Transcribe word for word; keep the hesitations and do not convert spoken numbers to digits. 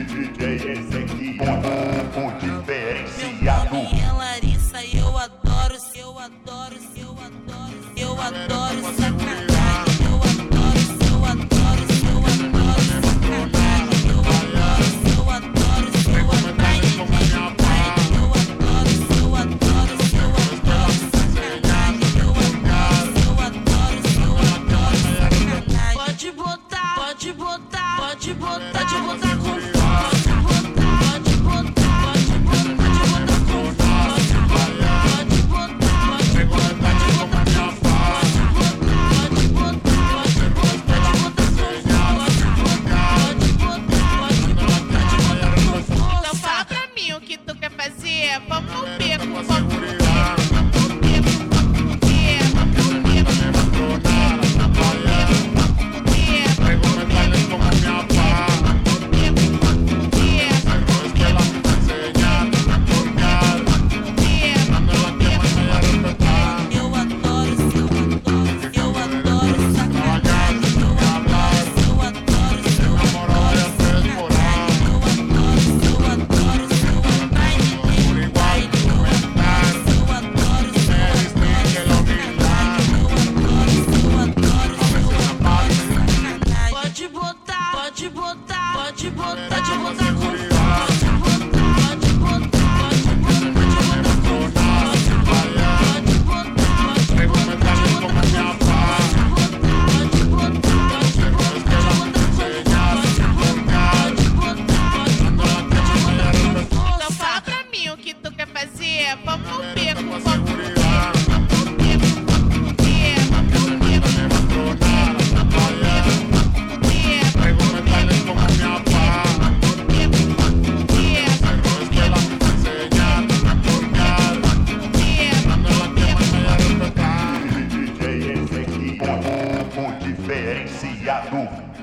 D J Ezequiel, o diferenciado. É Larissa, eu adoro, eu adoro, eu adoro, eu adoro sacanagem. Eu adoro, eu adoro, eu adoro sacanagem. Eu adoro, eu adoro, eu adoro sacanagem. Eu adoro, eu adoro, eu adoro sacanagem. Eu adoro, eu adoro, eu adoro sacanagem. Pode botar, pode botar, pode botar, pode botar com força. Pode botar, pode botar, pode botar com força. Pode botar, pode botar, pode botar com força. Pode botar, pode botar, pode botar com força. Pode botar, pode botar, pode botar com força. Então fala pra mim o que tu quer fazer. Vamos no beco, vamos no beco, vamos no beco, vamos no beco, vamos no beco, vamos no beco, Pode botar, pode botar, pode botar com força. Pode botar, pode botar, pode botar com força. Pode botar, pode botar, pode botar com força. Pode botar, pode botar, pode botar com força. Pode botar, pode botar, pode botar com força. então fala pra mim o que tu quer fazer. Vamos no beco, vamos no beco, vamos no beco, vamos no beco, vamos no beco, vamos no beco. D J Ezequiel, o diferenciado.